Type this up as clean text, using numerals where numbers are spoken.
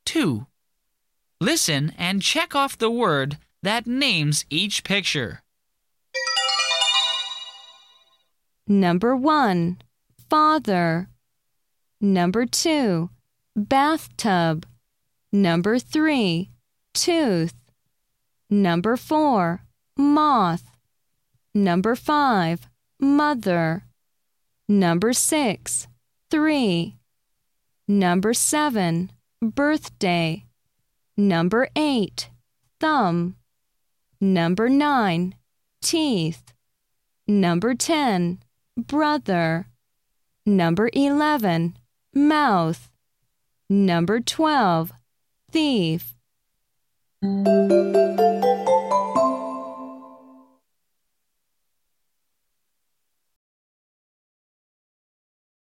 2. Listen and check off the word that names each picture. Number 1, father. Number 2, bathtub. Number 3, tooth. Number 4, moth. Number 5, mother. Number 6, 3. Number 7, birthday. Number 8, thumb. Number 9, teeth. Number 10, brother. Number 11, mouth. Number 12, thief.